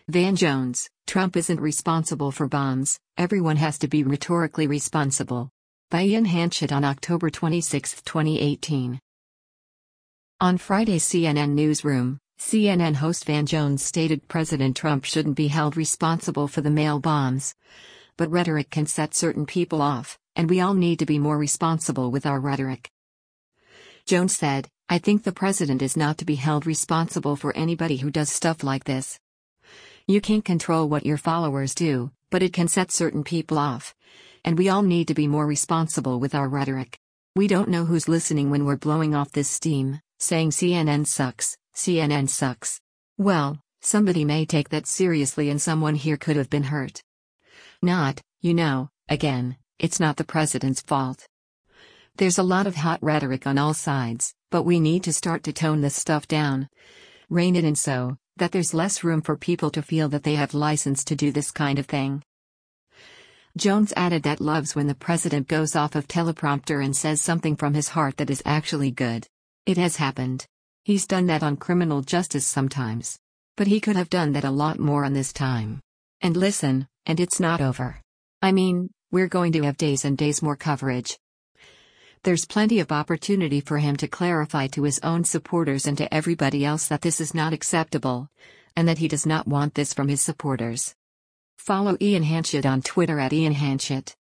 Van Jones, Trump isn't responsible for bombs, everyone has to be rhetorically responsible. By Ian Hanchett on October 26, 2018. On Friday's CNN Newsroom, CNN host Van Jones stated President Trump shouldn't be held responsible for the mail bombs. But rhetoric can set certain people off, and we all need to be more responsible with our rhetoric. Jones said, "I think the president is not to be held responsible for anybody who does stuff like this. You can't control what your followers do, but it can set certain people off. And we all need to be more responsible with our rhetoric. We don't know who's listening when we're blowing off this steam, saying CNN sucks, CNN sucks. Well, somebody may take that seriously and someone here could have been hurt. Not, again, it's not the president's fault. There's a lot of hot rhetoric on all sides, but we need to start to tone this stuff down. Rein it in so that there's less room for people to feel that they have license to do this kind of thing." Jones added that loves when the president goes off of teleprompter and says something from his heart that is actually good. It has happened. He's done that on criminal justice sometimes. But he could have done that a lot more on this time. And listen, and it's not over. I mean, we're going to have days and days more coverage. There's plenty of opportunity for him to clarify to his own supporters and to everybody else that this is not acceptable, and that he does not want this from his supporters. Follow Ian Hanchett on Twitter @IanHanchett.